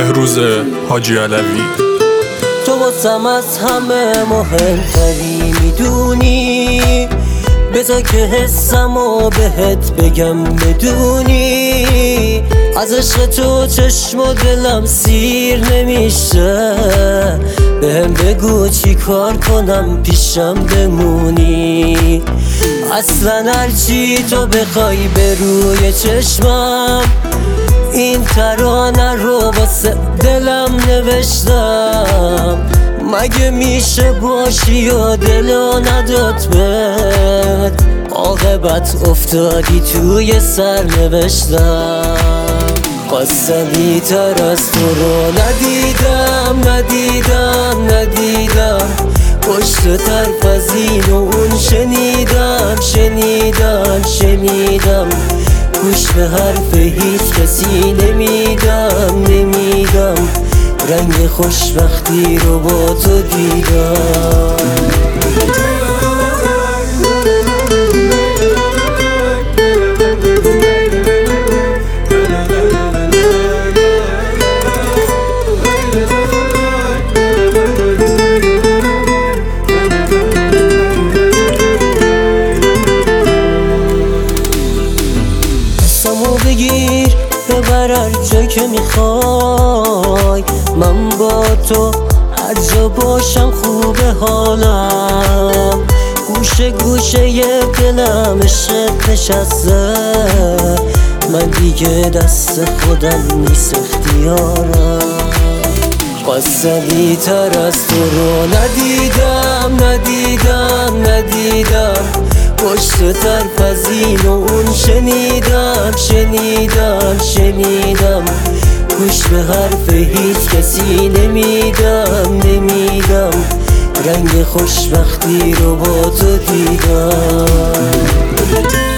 بهروز حاجی علوی. تو واسم از همه مهمتری میدونی، بذار که حسمو بهت بگم بدونی. از عشق تو چشم و دلم سیر نمیشه، بهم بگو چی کار کنم پیشم بمونی. اصلا هرچی تو بخوای به روی چشمم، این ترانه رو واسه دلم نوشتم. مگه میشه باشی و دلو نداد بهت، عاقبت افتادی توی سر نوشتم. قصدی تر از تو رو ندیدم پشت طرف از این و اون شنیدم گوش به حرف هیچ کسی نمیدم رنگ خوشبختی رو با تو دیدم. بگیر ببر هر جا که میخوای، من با تو هر جا باشم خوبه حالم. گوشه دلم عشقت نشسته، من دیگه دست خودم نیست اختیارم. قصدی تر از تو رو ندیدم پشت طرف از این و اون شنیدم گوش به حرف هیچ کسی نمیدم رنگ خوشبختی رو با تو دیدم.